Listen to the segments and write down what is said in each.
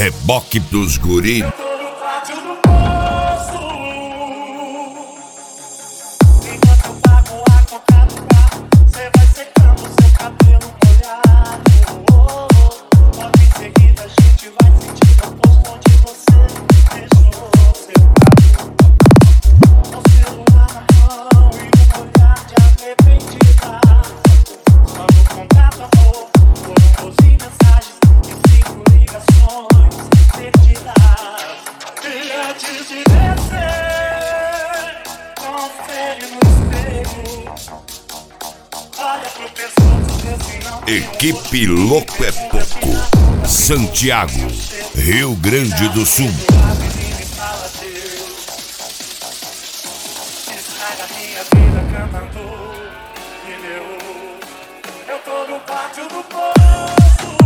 Reboque dos guri. Eu tô no pátio do poço. Enquanto eu pago a conta do carro, cê vai secando seu cabelo molhado. Logo em seguida a gente vai sentir o posto onde você deixou seu carro. O celular na mão e um olhar de arrependida. Só no contato, amor, foram 12 mensagens e 5 ligações perdidas. E antes de descer, confere no espelho. Olha pro pescoço, vê se não tem Equipe Louco é Pouco. Santiago, Rio Grande do Sul. estraga minha vida cantando pneu. Eu tô no pátio do poço.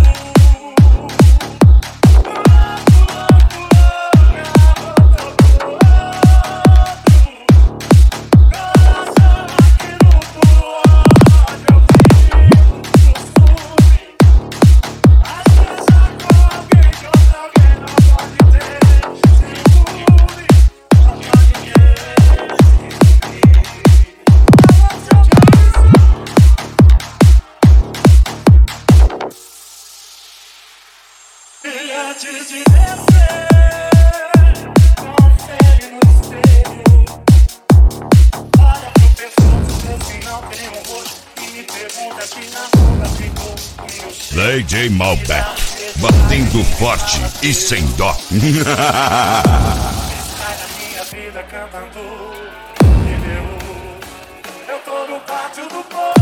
E antes de descer, confere no espelho. Olha pro pescoço, vê se não tem um rosto. E me pergunta se na boca ficou o meu cheiro. DJ Malbec, batendo forte e sem dó. Sai da minha vida cantando pneu. Eu tô no pátio do poço.